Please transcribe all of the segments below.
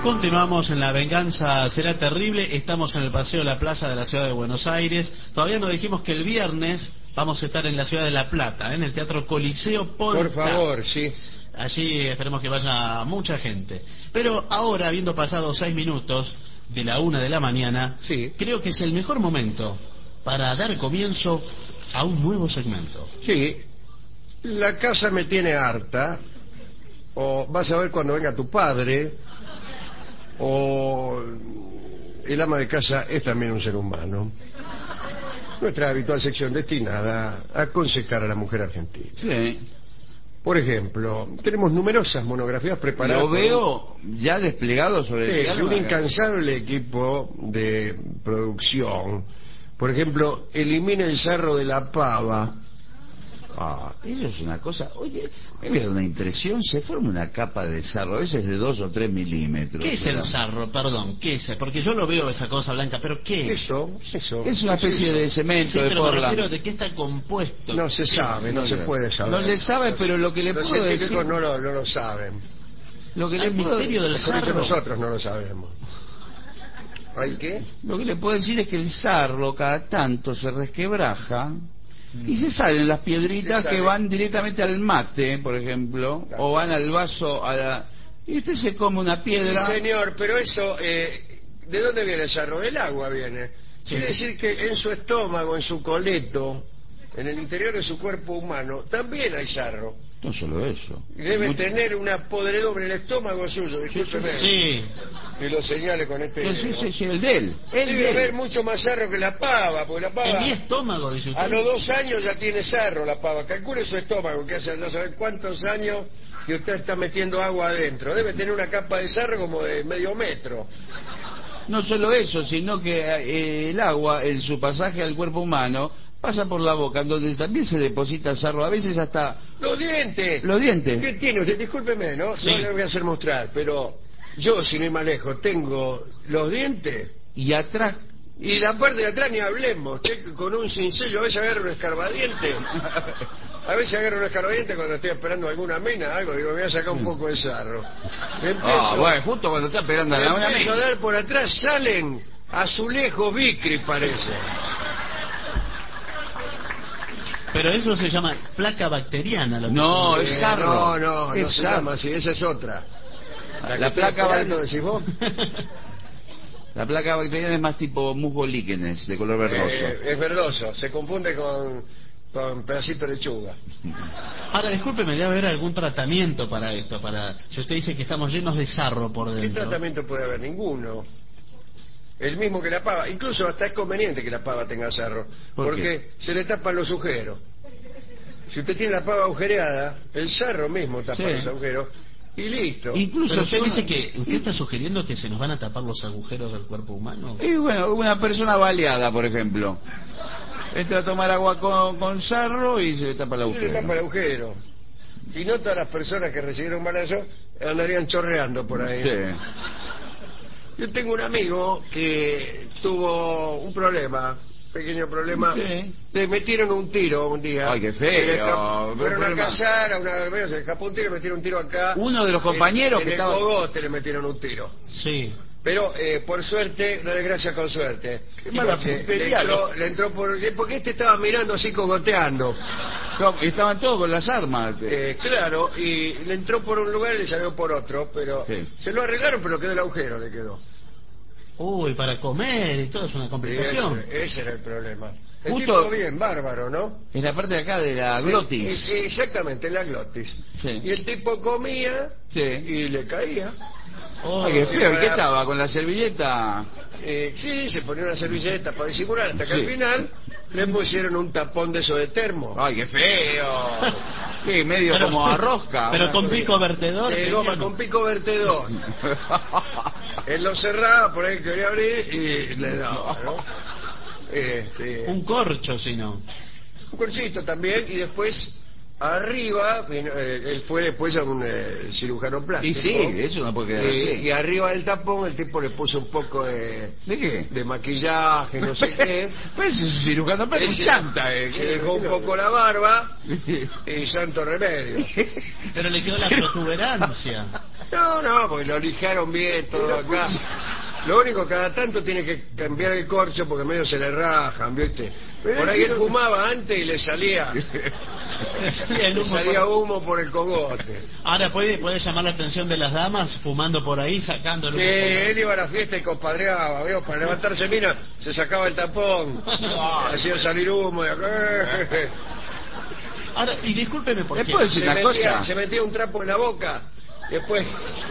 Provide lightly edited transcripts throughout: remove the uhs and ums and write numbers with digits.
Continuamos en La Venganza Será Terrible. Estamos en el Paseo de la Plaza de la Ciudad de Buenos Aires. Todavía nos dijimos que el viernes vamos a estar en la Ciudad de La Plata, en el Teatro Coliseo Polta. Por favor, sí. Allí esperemos que vaya mucha gente. Pero ahora, habiendo pasado 6 minutos de la 1 de la mañana, Sí. creo que es el mejor momento para dar comienzo a un nuevo segmento. Sí, la casa me tiene harta, o vas a ver cuando venga tu padre, o el ama de casa es también un ser humano. Nuestra habitual sección destinada a aconsejar a la mujer argentina. Sí. Por ejemplo, tenemos numerosas monografías preparadas. Lo veo ya desplegado sobre el Es piano. un incansable equipo de producción. Por ejemplo, elimine el sarro de la pava. Eso es una cosa. Oye, me voy a dar una impresión. Se forma una capa de sarro. A veces de 2 o 3 milímetros. ¿Qué es el sarro? Perdón, ¿qué es? Porque yo lo veo esa cosa blanca, pero ¿qué es? Eso. Es una especie de cemento, Sí, de pero me Portland. refiero de qué está compuesto. No se sabe, no se puede saber. No se sabe, pero lo que le Los puedo científicos decir... no lo saben. Lo que El le puedo... misterio del Mejor dicho, sarro. nosotros no lo sabemos. ¿Hay qué? Lo que le puedo decir es que el sarro cada tanto se resquebraja y se salen las piedritas Se que sale. van directamente al mate, por ejemplo, Claro. o van al vaso y usted se come una piedra. Señor, pero eso, ¿de dónde viene el sarro? Del agua viene. Sí. Quiere decir que en su estómago, en su coleto, en el interior de su cuerpo humano, también hay sarro. No solo eso. Y debe Mucho- tener una podredumbre en el estómago suyo, discúlpeme. Sí. Que lo señale con este dedo. Sí, el de él. El Debe de haber él. mucho más sarro que la pava, porque la En pava mi estómago, dice usted. a los 2 años ya tiene sarro la pava. Calcule su estómago, que hace no sabe cuántos años que usted está metiendo agua adentro. Debe tener una capa de sarro como de medio metro. No solo eso, sino que el agua, en su pasaje al cuerpo humano, pasa por la boca, donde también se deposita sarro, a veces hasta ¡Los dientes! los dientes. ¿Qué tiene usted? Discúlpeme, ¿no? Sí. No le voy a hacer mostrar, pero yo, sin ir más lejos, tengo los dientes Y atrás... y la parte de atrás ni hablemos. Che, con un cincel, a veces agarro un escarbadiente. A veces agarro un escarbadiente cuando estoy esperando alguna mina, algo, digo, me voy a sacar un poco de sarro. bueno, justo cuando está esperando a la una Empiezo a dar por atrás, salen azulejos vicri, parece. Pero eso se llama placa bacteriana. Lo que No, usted- es sarro. No Es se sarro. llama así, esa es otra. La que estoy placa esperando, decís vos. La placa bacteriana es más tipo musgo líquenes, de color verdoso. Es verdoso, se confunde con pedacito de lechuga. Ahora, discúlpeme, debe haber algún tratamiento para esto, si usted dice que estamos llenos de sarro por ¿Qué dentro. tratamiento puede haber? Ninguno. El mismo que la pava. Incluso hasta es conveniente que la pava tenga sarro. ¿Por Porque se le tapan los agujeros. Si usted tiene la pava agujereada, el sarro mismo tapa Sí. los agujeros y listo. Incluso Pero usted si uno- dice que usted está sugiriendo que se nos van a tapar los agujeros del cuerpo humano. Y bueno, una persona baleada, por ejemplo, entra a tomar agua con sarro y se le tapa el Y le tapa el agujero. agujero. Y no todas las personas que recibieron balazo andarían chorreando por ahí. Sí. Yo tengo un amigo que tuvo un problema, pequeño problema. Sí. Le metieron un tiro un día. Ay, qué feo. Se le Pero fueron a problema. cazar a una verbena, se le escapó un tiro y le metieron un tiro acá. Uno de los compañeros en que el estaba... cogote le metieron un tiro. Sí. Pero por suerte, no desgracia con suerte. Qué mala Porque puntería, le entró porque este estaba mirando así cogoteando. Estaban todos con las armas. Claro, y le entró por un lugar y le salió por otro, pero Sí. se lo arreglaron, pero quedó el agujero, le quedó. Uy, para comer y todo es una complicación. Ese era el problema. El Justo- tipo bien, bárbaro, ¿no? En la parte de acá de la glotis. Exactamente, en la glotis. Sí. Y el tipo comía Sí. y le caía. Oh, Ay, qué feo. ¿Y para- qué estaba? ¿Con la servilleta? Sí, se ponía una servilleta para disimular, hasta que Sí. al final le pusieron un tapón de eso de termo. ¡Ay, qué feo! Sí, medio Pero- como a rosca. Pero una con cosa. pico vertedor. De goma con pico vertedor. Él lo cerraba, por ahí quería abrir y le daba, ¿no? Un corcho, si no. Un corchito también, y después arriba, él fue después a un cirujano Y plástico. sí, eso no puede quedar así. Y arriba del tapón el tipo le puso un poco ¿De qué? de maquillaje, no sé qué. Pues es un cirujano plástico, un Ese- chanta. Se dejó un poco la barba y santo remedio. Pero le quedó la protuberancia. No, porque lo lijaron bien todo acá. Lo único, cada tanto tiene que cambiar el corcho porque medio se le rajan, ¿viste? Por ahí él fumaba antes y le salía El humo humo por el cogote. Ahora puede llamar la atención de las damas fumando por ahí, sacando el Sí, humo por ahí. él iba a la fiesta y compadreaba, ¿vio? Para levantarse mina, se sacaba el tapón, hacía salir humo y acá. Ahora, y discúlpeme por ¿Le qué. puedo decir una cosa? Se metía un trapo en la boca, después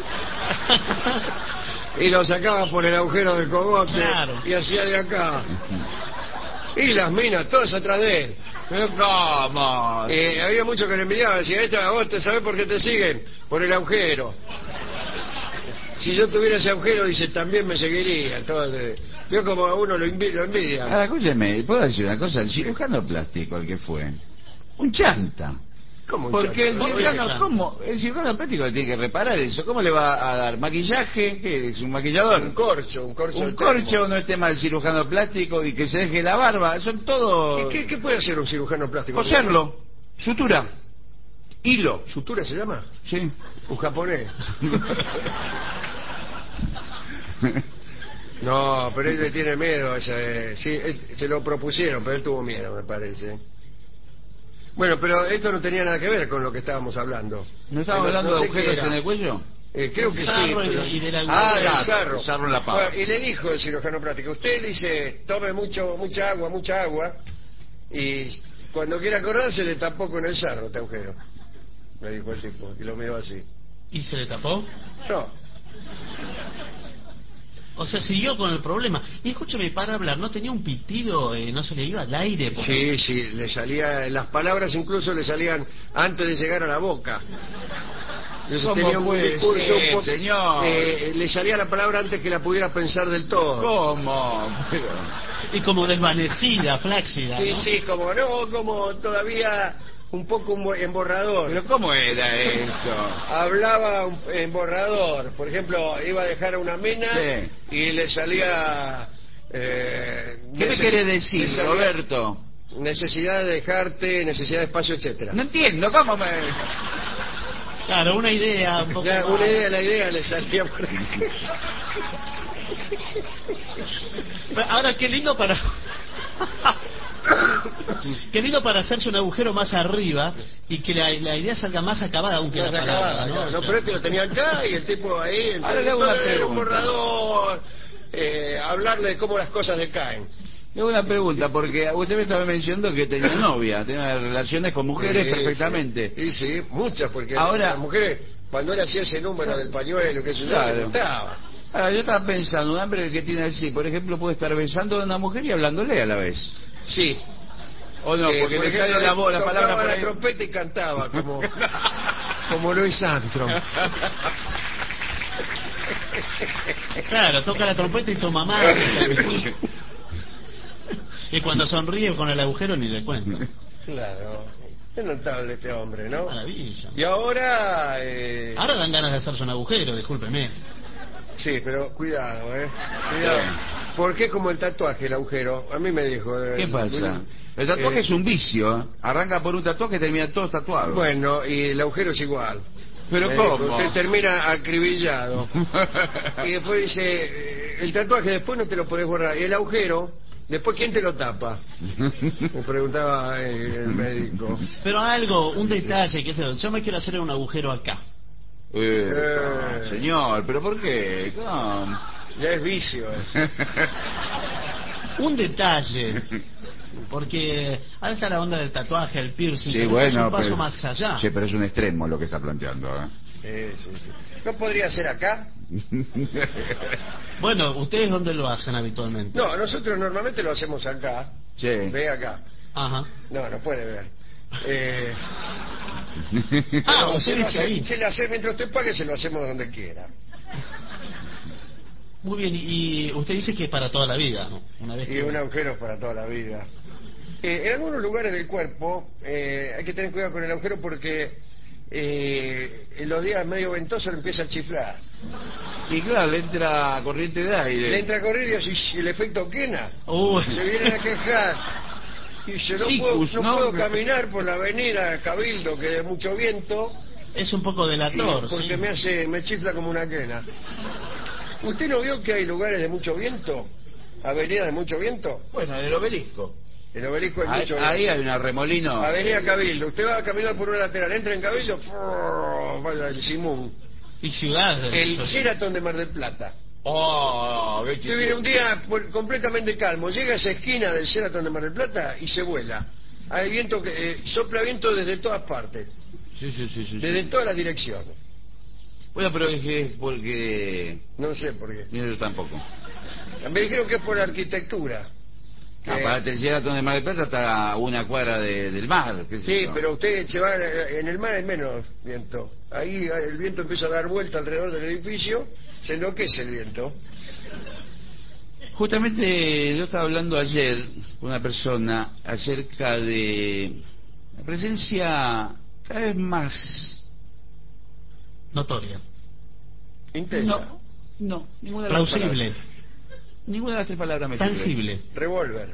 y lo sacaba por el agujero del cogote. Claro. Y hacía de acá. Y las minas todas atrás de él. Pero ¿cómo? Había muchos que le envidiaban, decía, esta, vos te sabés por qué te siguen, por el agujero. Si yo tuviera ese agujero, dice, también me seguiría. Vio como a uno lo envidia. Ahora, escúcheme, ¿puedo decir una cosa? El cirujano plástico, el que fue, un chanta. ¿Cómo un Porque el chanta? cirujano, chanta? ¿cómo? El cirujano plástico tiene que reparar eso. ¿Cómo le va a dar? ¿Maquillaje? ¿Qué es? ¿Un maquillador? Un corcho Un de corcho termo. no es tema del cirujano plástico y que se deje la barba. Son todo... ¿Qué puede hacer un cirujano plástico? Coserlo. Sutura. Hilo. ¿Sutura se llama? Sí. Un japonés. No, pero él le tiene miedo. Se lo propusieron, pero él tuvo miedo, me parece. Bueno, pero esto no tenía nada que ver con lo que estábamos hablando. ¿No estamos hablando No de sé qué agujeros era. en el cuello? Creo que sí. Sarro Pero... y de la el sarro, sarro. el sarro en la pava. Bueno, y le dijo el cirujano plástico, usted dice, tome mucha agua, y cuando quiera acordarse le tapó con el sarro este agujero. Me dijo el tipo, y lo miró así. ¿Y se le tapó? No, O sea, siguió con el problema. Y escúcheme, para hablar, ¿no tenía un pitido? ¿No se le iba al aire? sí, le salía, las palabras incluso le salían antes de llegar a la boca. Entonces ¿Cómo tenía un puede discurso ser, un poco- señor? le salía la palabra antes que la pudiera pensar del todo. ¿Cómo? Pero... Y como desvanecida, flácida, ¿no? Sí, como todavía un poco emborrador. ¿Pero cómo era esto? Hablaba en borrador. Por ejemplo, iba a dejar a una mina Sí. y le salía... ¿Qué me quiere decir, Roberto? Necesidad de dejarte, necesidad de espacio, etcétera. No entiendo, ¿cómo me...? Claro, una idea un poco más. La idea le salía por aquí. Ahora, qué lindo para... Qué lindo para hacerse un agujero más arriba y que la idea salga más acabada, aunque No la se palabra, acababa, ¿no? claro. O No, sea, pero este lo tenía acá y el tipo ahí. Ahora le hago una Era un pregunta. borrador, hablarle de cómo las cosas decaen. Tengo una pregunta, porque usted me estaba mencionando que tenía novia, tenía relaciones con mujeres Sí, perfectamente. Sí, sí, muchas, porque Ahora- las mujeres, cuando él hacía ese número del pañuelo, que se Claro. le gustaba. Ahora, yo estaba pensando, un hombre que tiene así, por ejemplo, puede estar besando a una mujer y hablándole a la vez. Sí. ¿O no? Porque por le ejemplo, sale la voz, la tocaba palabra por la ahí. trompeta y cantaba, como Louis Armstrong. Claro, toca la trompeta y toma mate. Y cuando sonríe con el agujero ni le cuento. Claro. Es notable este hombre, ¿no? Maravilla. Y ahora... Ahora dan ganas de hacerse un agujero, discúlpeme. Sí, pero cuidado, ¿eh? Cuidado. ¿Por qué como el tatuaje, el agujero? A mí me dijo... ¿Qué pasa? El tatuaje es un vicio, ¿eh? Arranca por un tatuaje y termina todo tatuado. Bueno, y el agujero es igual. ¿Pero Me cómo? dijo, usted termina acribillado. Y después dice, el tatuaje después no te lo podés borrar. Y el agujero, después ¿quién te lo tapa? Me preguntaba el médico. Pero algo, un detalle, que yo me quiero hacer un agujero acá. Señor, ¿pero por qué? ¿Cómo? Ya es vicio. Un detalle. Porque ahora está la onda del tatuaje, el piercing, Sí, pero bueno, es un paso pero... más allá. Sí, pero es un extremo lo que está planteando, ¿eh? Sí. ¿No podría ser acá? Bueno, ¿ustedes dónde lo hacen habitualmente? No, nosotros normalmente lo hacemos acá. Sí. Ve acá. Ajá. No puede ver. Ah, No, usted dice ahí. se lo hace mientras usted pague, se lo hacemos donde quiera. Muy bien, y usted dice que es para toda la vida, ¿no? Una vez Y que... un agujero para toda la vida. En algunos lugares del cuerpo hay que tener cuidado con el agujero porque en los días medio ventosos le empieza a chiflar. Y claro, le entra corriente de aire. Le entra a correr y así el efecto quena. Uy. Se viene a quejar. Y dice, Sikus, no ¿no? puedo caminar por la avenida Cabildo, que de mucho viento, Es un poco delator, porque sí. me chifla como una quena. ¿Usted no vio que hay lugares de mucho viento? ¿Avenidas de mucho viento? Bueno, el obelisco. El obelisco hay mucho Ahí viento. hay una remolino. Avenida Cabildo. Usted va a caminar por una lateral, entra en Cabildo, vaya el Simón. Y ciudad. El Sheraton de Mar del Plata. Oh, qué Usted viene un día completamente calmo, llega a esa esquina del Sheraton de Mar del Plata y se vuela. Hay viento que sopla viento desde todas partes, Sí. desde todas las direcciones. Bueno, pero es que es porque... No sé por qué. Yo tampoco. Me dijeron que es por la arquitectura. Ah, para el Sheraton de Mar del Plata está a una cuadra del mar. qué sé Sí, yo. pero usted se va, en el mar hay menos viento. Ahí el viento empieza a dar vuelta alrededor del edificio, se enloquece el viento. Justamente yo estaba hablando ayer con una persona acerca de la presencia cada vez más... Notoria. Intensa. No, ninguna de las Plausible. palabras. Ninguna de las tres palabras me sirve. Tangible. Revólver.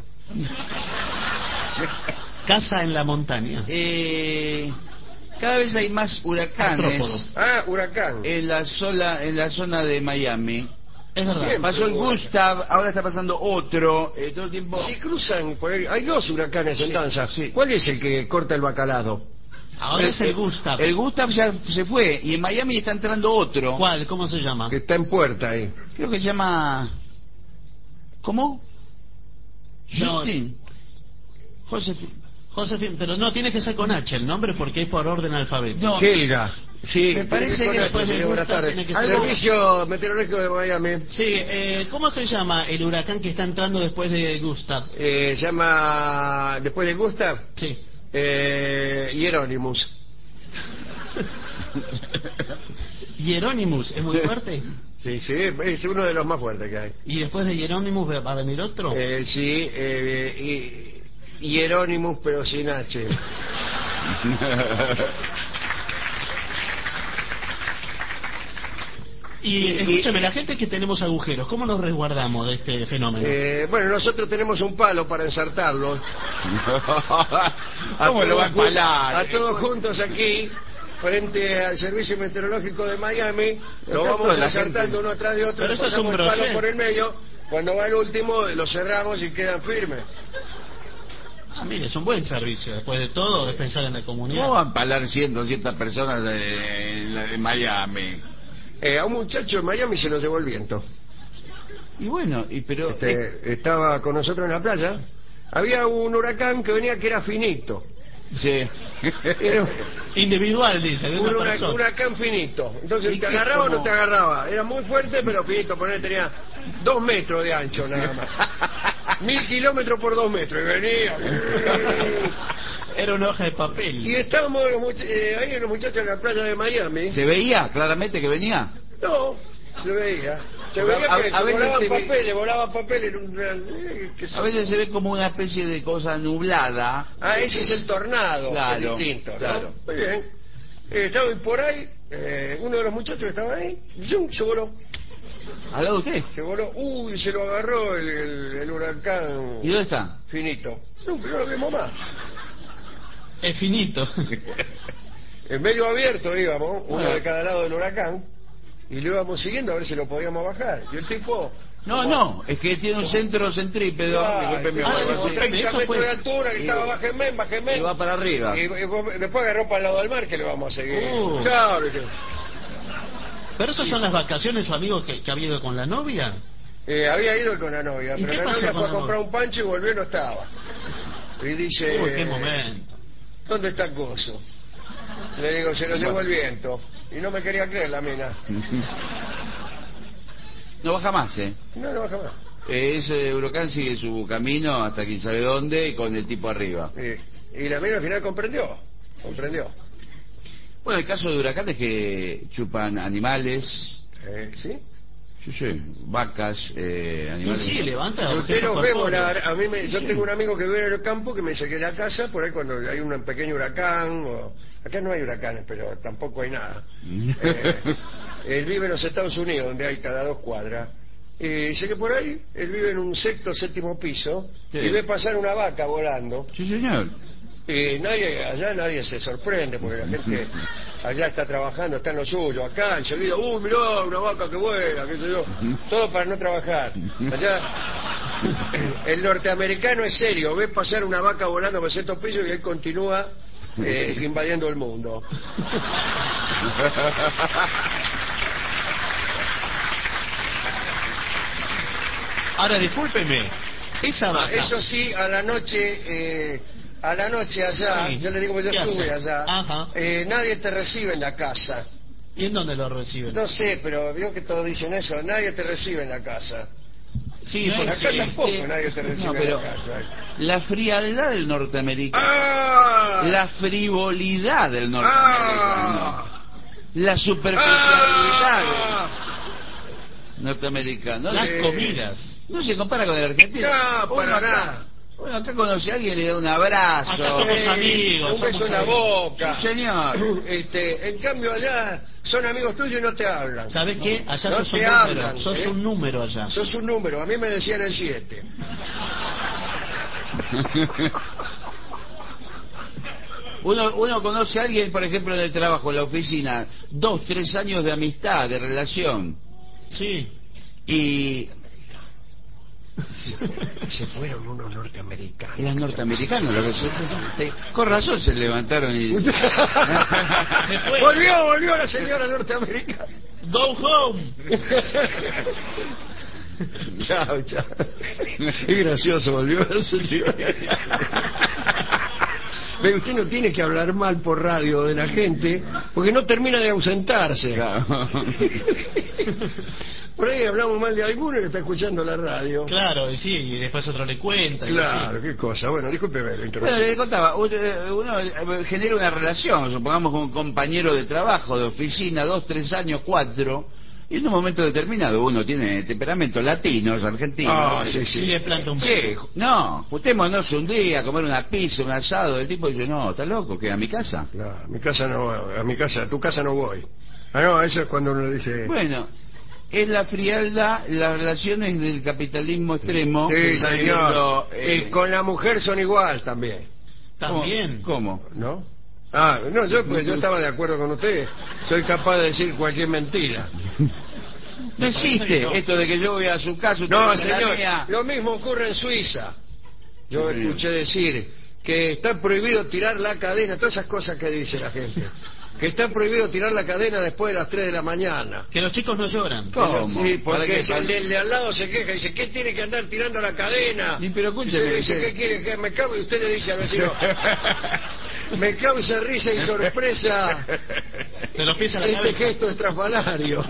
Casa en la montaña. Cada vez hay más huracanes Artrópodo. Ah, huracán. en la zona de Miami. Es verdad. Siempre. Pasó el Gustav, ahora está pasando otro, todo el tiempo... Si cruzan por ahí, hay dos huracanes en danza. sí. ¿Cuál es el que corta el bacalado? Ahora es el Gustav. El Gustav ya se fue y en Miami está entrando otro. ¿Cuál? ¿Cómo se llama? Que está en puerta ahí. Creo que se llama... ¿Cómo? No. Justin. Joseph. Josefín, pero no, tiene que ser con H el nombre porque es por orden alfabético. No. Helga. Sí, Me parece con que H, después de buenas Gustav tardes. tiene que ser- Servicio Meteorológico de Miami. Sí, ¿cómo se llama el huracán que está entrando después de Gustav? Llama, después de Gustav, Sí. Hieronymus. Hieronymus, ¿es muy fuerte? Sí, es uno de los más fuertes que hay. ¿Y después de Hieronymus va a venir otro? Sí, Hieronymus, pero sin H. Y escúchame, la gente que tenemos agujeros, ¿cómo nos resguardamos de este fenómeno? Bueno, nosotros tenemos un palo para ensartarlos. ¿Cómo lo va a empalar? A todos juntos aquí, frente al Servicio Meteorológico de Miami, lo Acá vamos toda la ensartando gente. uno atrás de otro, Pero le eso es pasamos un el palo brochet. por el medio, cuando va el último lo cerramos y quedan firmes. Ah, mire, es un buen servicio. Después de todo, es pensar en la comunidad. ¿Cómo van a empalar 100, 200 personas en Miami? A un muchacho en Miami se lo llevó el viento. Y bueno, pero... Estaba con nosotros en la playa. Había un huracán que venía que era finito. sí. Era Individual, dice, de un una persona. huracán finito. Entonces, ¿Y ¿te qué agarraba o como? no te agarraba? Era muy fuerte, pero finito. Ponele, tenía 2 metros de ancho nada más. 1000 kilómetros por 2 metros. Y venía. Era una hoja de papel. Y estábamos ahí los muchachos en la playa de Miami. ¿Se veía claramente que venía? No, se veía. Se Porque veía que a veces volaban se ve- papeles, volaban papeles. A veces se ve como una especie de cosa nublada. Ah, ese es el tornado, Claro, que es distinto, ¿no? claro. Muy bien. Estaba por ahí, uno de los muchachos que estaba ahí, ¡zum! Se voló. ¿Al lado de usted? Se voló, se lo agarró el huracán ¿Y dónde está? finito. ¡Zum! No lo vimos más. Es finito. En medio abierto íbamos, uno Bueno. de cada lado del huracán, y lo íbamos siguiendo a ver si lo podíamos bajar. Y el tipo... No, es que tiene un centro centrípedo, discúlpeme, Ah, o algo no, así, 30 eso metros fue- de altura, que y- estaba bájenme. y va para arriba. Y después agarró para el lado del mar que le vamos a seguir. Uh. Chao, le dije. Pero esas son las vacaciones, amigo, que ha ido con la novia. Había ido con la novia, ¿Y pero qué la pasó novia con fue a la comprar novia? un pancho y volvió y no estaba. Y dice, Uy, qué momento. ¿dónde está Coso? Le digo, se lo llevó el viento. Y no me quería creer la mina. No baja más, ¿eh? No baja más. Ese huracán sigue su camino hasta quién sabe dónde con el tipo arriba. Y la mina al final comprendió. Bueno, el caso de huracanes que chupan animales, ¿Sí? Sí, vacas, animales. Sí, levanta Usted objetos nos vemos, corpóreos. yo tengo un amigo que vive en el campo que me dice que la casa, por ahí cuando hay un pequeño huracán, acá no hay huracanes, pero tampoco hay nada. Él vive en los Estados Unidos, donde hay cada 2 cuadras. Y dice que por ahí, él vive en un sexto, séptimo piso, Sí. y ve pasar una vaca volando. Sí, señor. Y allá nadie se sorprende, porque la gente allá está trabajando, está en lo suyo. Acá enseguida, mirá, una vaca que vuela, qué sé yo. Todo para no trabajar. Allá, el norteamericano es serio, ve pasar una vaca volando por ciertos pisos y él continúa invadiendo el mundo. Ahora, discúlpeme, esa vaca... Eso sí, a la noche allá, Sí. yo le digo que yo ¿Qué estuve hace? allá, Ajá. nadie te recibe en la casa. ¿Y en dónde lo reciben? No sé, pero veo que todos dicen eso, nadie te recibe en la casa. Sí, No porque Acá existe. tampoco nadie te recibe No, en pero la casa. la frialdad del norteamericano, ¡Ah! la frivolidad del norteamericano, ¡Ah! la superficialidad ¡Ah! del norteamericano. las Sí. comidas. No se compara con el argentino. No, para Uno nada. Bueno, acá conoce a alguien, le da un abrazo. Acá somos amigos, Un beso somos en la amigos. boca. Sí, señor. En cambio allá son amigos tuyos y no te hablan. ¿Sabes qué? Allá No sos un te número. hablan, Sos un número allá. Sos un número, a mí me decían el 7. Uno conoce a alguien, por ejemplo, en el trabajo, en la oficina, 2, 3 años de amistad, de relación, Sí. y Se fueron unos norteamericanos. eran norteamericanos lo que se... Con razón se levantaron y... Se fue. Volvió la señora norteamericana. Go home. Chao. Qué gracioso, volvió la señora. Ve, usted no tiene que hablar mal por radio de la gente, porque no termina de ausentarse. Claro. Por ahí hablamos mal de alguno que está escuchando la radio. Claro, y sí, y después otro le cuenta. y Claro, así. qué cosa. Bueno, discúlpeme, lo interrumpí. Bueno, le contaba, uno genera una relación, supongamos con un compañero de trabajo, de oficina, 2, 3 años, 4, y en un momento determinado uno tiene temperamento latino, es argentino. Ah, sí. Y le planta un Che, beso. no, juntémonos un día a comer una pizza, un asado. El tipo dice, no, ¿estás loco? ¿Qué? ¿A mi casa? Claro, a tu casa no voy. Ah, no, eso es cuando uno le dice... Bueno, es la frialdad, las relaciones del capitalismo extremo. que Sí, está señor. viviendo, Y con la mujer son igual también, También. ¿Cómo? ¿no? Ah, no, yo estaba de acuerdo con usted. Soy capaz de decir cualquier mentira. No existe no. esto de que yo voy a su casa, usted No, viene a la señor, mía. lo mismo ocurre en Suiza. Yo Sí. escuché decir que está prohibido tirar la cadena, todas esas cosas que dice la gente. Que está prohibido tirar la cadena después de las 3 de la mañana. Que los chicos no lloran. ¿Cómo? Sí, ¿Para porque qué? si el de al lado se queja y dice, ¿qué tiene que andar tirando la cadena? Sí, pero escúcheme, Dice, que- ¿qué quiere? Que me cago, y usted le dice al vecino, me causa risa y sorpresa Se los pisa la este cabeza. gesto estrafalario.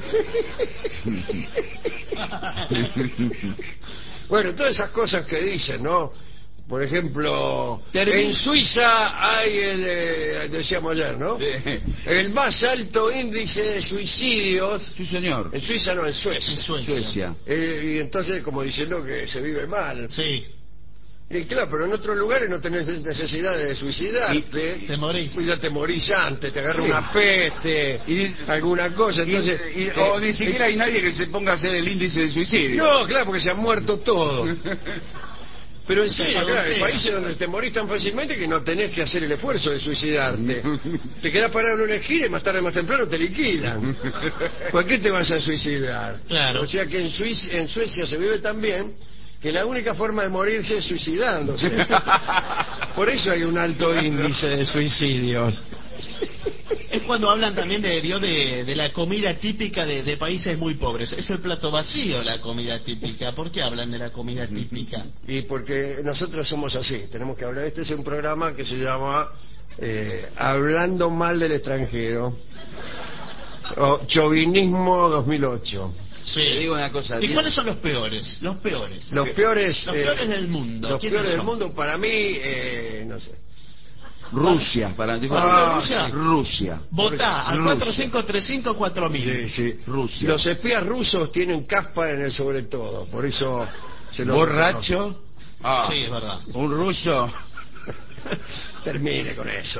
Bueno, todas esas cosas que dicen, ¿no? Por ejemplo, en Suiza hay decíamos ayer, ¿no? Sí. El más alto índice de suicidios. Sí, señor. En Suiza no, en Suecia. En Suecia. Suecia. Y entonces, como diciendo que se vive mal. Sí. Y claro, pero en otros lugares no tenés necesidad de suicidarte. Te morís. Pues ya te morís antes, te agarra una peste, alguna cosa. Entonces, O ni siquiera hay nadie que se ponga a hacer el índice de suicidio. No, claro, porque se han muerto todos. Pero en serio, Se claro, hay adultera. países donde te morís tan fácilmente que no tenés que hacer el esfuerzo de suicidarte. Te quedás parado en una esquina y más tarde o más temprano te liquidan. ¿Por qué te vas a suicidar? Claro. O sea que en Suecia se vive tan bien que la única forma de morirse es suicidándose. Por eso hay un alto índice de suicidios. Es cuando hablan también de la comida típica de países muy pobres. Es el plato vacío la comida típica. ¿Por qué hablan de la comida típica? Y porque nosotros somos así, tenemos que hablar. Este es un programa que se llama Hablando mal del extranjero, o Chauvinismo 2008. Sí. Te digo una cosa. ¿Y cuáles son los peores? Los peores. Los peores, Los peores del mundo. los ¿Quiénes peores del son? mundo para mí, no sé. Rusia, para dijo Rusia. Rusia. Votá al Rusia. 4535-4000. Sí, sí. Rusia. Los espías rusos tienen caspa en el sobre todo, por eso se los Borracho. Ah, Sí, es verdad. un ruso. Termine con eso.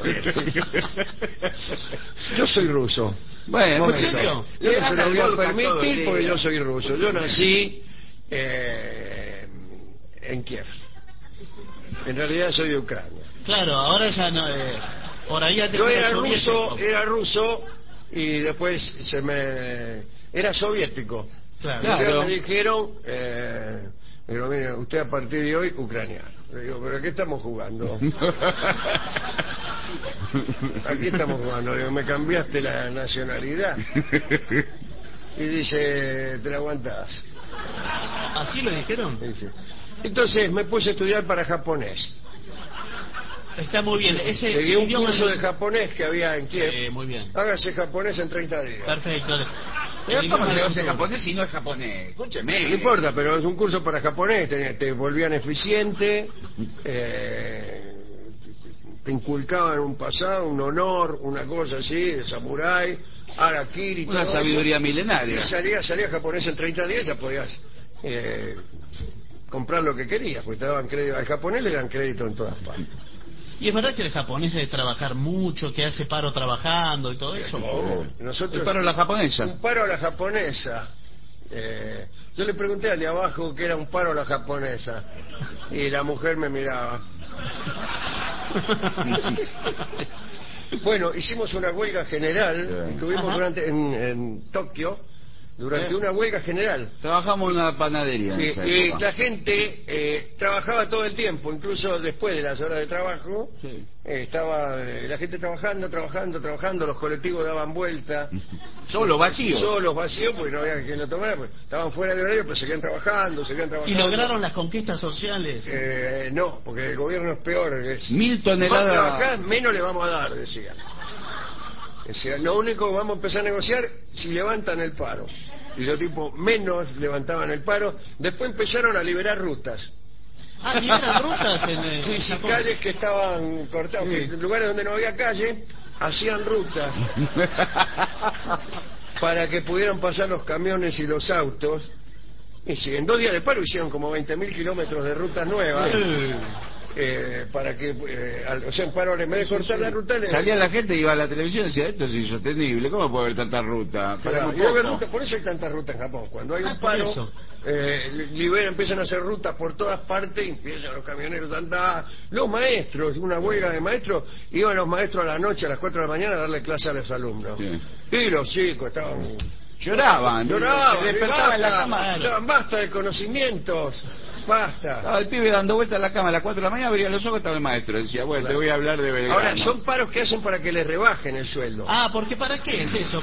Yo soy ruso. Bueno, ¿En serio? Yo no se anda lo voy a el vodka todo el permitir día. porque yo soy ruso. Yo nací en Kiev. En realidad soy de Ucrania. Claro, ahora ya no. Por ahí antes Yo era soviético. ruso y después era soviético. Claro. Claro. Ustedes me dijeron, pero mire, usted a partir de hoy ucraniano. Le digo, ¿pero qué estamos jugando? Aquí estamos jugando. Digo, me cambiaste la nacionalidad. Y dice, te la aguantás. ¿Así lo dijeron? Dice. Entonces me puse a estudiar para japonés. Está muy bien. Ese Seguí un idioma curso de japonés que había en Kiev. Sí, muy bien. Hágase japonés en 30 días. Perfecto. Pero El ¿cómo idioma se del hace futuro. japonés si no es japonés? Escúcheme. No importa, pero es un curso para japonés. Te volvían eficiente, te inculcaban un pasado, un honor, una cosa así, de samurái, harakiri, Una todo sabiduría eso. milenaria. Y salía japonés en 30 días, ya podías comprar lo que querías, porque te daban crédito. Al japonés le dan crédito en todas partes. Y es verdad que el japonés debe trabajar mucho, que hace paro trabajando y todo eso. Nosotros, El paro a la japonesa. un paro a la japonesa. Yo le pregunté al de abajo qué era un paro a la japonesa y la mujer me miraba. Bueno, hicimos una huelga general, estuvimos Ajá. en Tokio durante una huelga general. Trabajamos en una panadería en esa Y época. la gente trabajaba todo el tiempo, incluso después de las horas de trabajo. Sí. Estaba la gente trabajando, los colectivos daban vuelta. Solo vacío. Solos, vacíos, porque no había quien lo tomara, pues, estaban fuera de horario, pero seguían trabajando. ¿Y lograron las conquistas sociales? No, porque el gobierno es peor. 1000 Más toneladas. trabajás, menos le vamos a dar, decía. Decía, lo único que vamos a empezar a negociar si levantan el paro. Y los tipos menos levantaban el paro. Después empezaron a liberar rutas. Ah, liberan rutas en Sí, Japón. calles que estaban cortadas, Sí. que en lugares donde no había calle, hacían rutas para que pudieran pasar los camiones y los autos. Y sí, en 2 días de paro hicieron como 20.000 kilómetros de rutas nuevas. Para que, o sea, en paro, en vez de cortar la ruta, Salía la gente, iba a la televisión y decía, esto es insostenible, ¿cómo puede haber tanta ruta? Claro, Paremos y debe haber poco. ruta, por eso hay tanta ruta en Japón. Cuando hay un por paro, eso. empiezan a hacer rutas por todas partes y empiezan los camioneros a andar. Los maestros, una huelga de maestros, iban los maestros a la noche, a las 4 de la mañana, a darle clase a los alumnos. Sí. Y los chicos estaban... Lloraban, Lloraban, se despertaban en la cama. basta de conocimientos, basta. Estaba el pibe dando vueltas a la cama a las 4 de la mañana, abría los ojos, estaba el maestro. Decía, bueno, te voy a hablar de Belgrano. Ahora, son paros que hacen para que les rebajen el sueldo. Ah, porque ¿para qué es eso?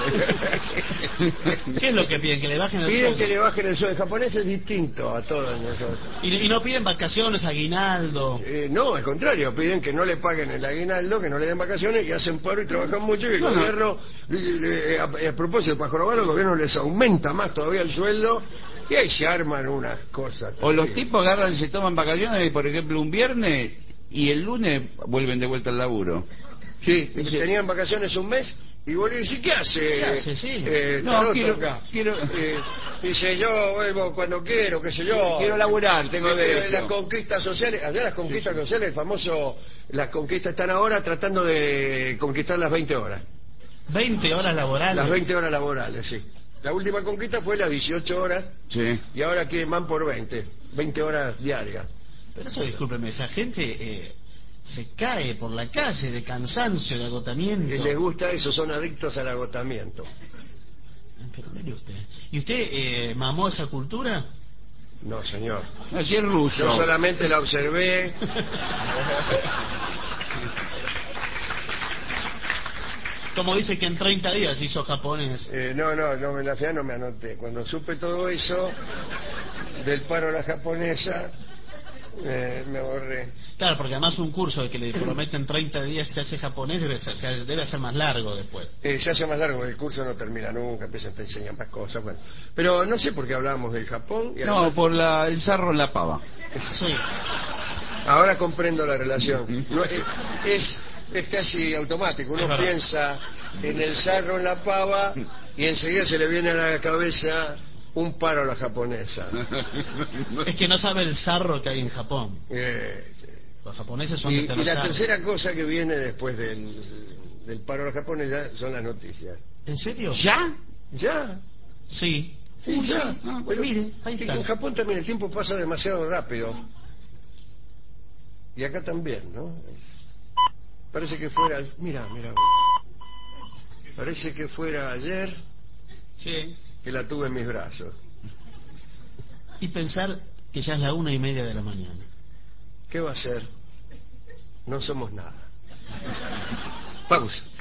¿Qué es lo que piden? ¿Que le bajen el Piden sueldo? que le bajen el sueldo. El japonés es distinto a todos nosotros. Y no piden vacaciones, aguinaldo. No, al contrario, piden que no le paguen el aguinaldo, que no le den vacaciones y hacen paro y trabajan mucho y el gobierno, a propósito, para jorobar, el gobierno les aumenta más todavía el sueldo y ahí se arman unas cosas. O los tipos agarran y se toman vacaciones, por ejemplo, un viernes y el lunes vuelven de vuelta al laburo. Sí, Dice- tenían vacaciones un mes y volvieron y dicen, ¿qué hace? ¿Qué hace? Sí. No, Taroto quiero- acá. quiero- Dice, yo vuelvo cuando quiero, qué sé yo. Quiero laburar, tengo derecho. Las conquistas sociales, allá las conquistas sociales, el famoso, las conquistas están ahora tratando de conquistar las 20 horas. 20 horas laborales. Las 20 horas laborales, sí. La última conquista fue las 18 horas Sí. y ahora quieren van por 20 horas diarias. Pero eso, discúlpeme, esa gente se cae por la calle de cansancio, de agotamiento. Y les gusta eso, son adictos al agotamiento. Pero mire usted. ¿Y usted mamó esa cultura? No, señor. Así es ruso. Yo solamente la observé. Como dice que en 30 días hizo japonés. No, en la final no me anoté. Cuando supe todo eso del paro a la japonesa, me ahorré. Claro, porque además un curso de que le prometen 30 días que se hace japonés debe ser más largo después. Se hace más largo, el curso no termina nunca, empiezan a enseñar más cosas. Bueno. Pero no sé por qué hablábamos del Japón. Y No, además, por el sarro en la pava. Sí. Ahora comprendo la relación. No, es casi automático. Uno piensa en el sarro, en la pava, y enseguida se le viene a la cabeza un paro a la japonesa. Es que no sabe el sarro que hay en Japón. Los japoneses son y la tercera cosa que viene después del paro a la japonesa son las noticias. ¿En serio? ¿Ya? ¿Ya? Sí. Sí, ya. Pues mire, ahí está. En Japón también el tiempo pasa demasiado rápido. Y acá también, ¿no? Parece que fuera... Mira. Parece que fuera ayer Sí. que la tuve en mis brazos. Y pensar que ya es la 1:30 de la mañana. ¿Qué va a ser? No somos nada. Pausa.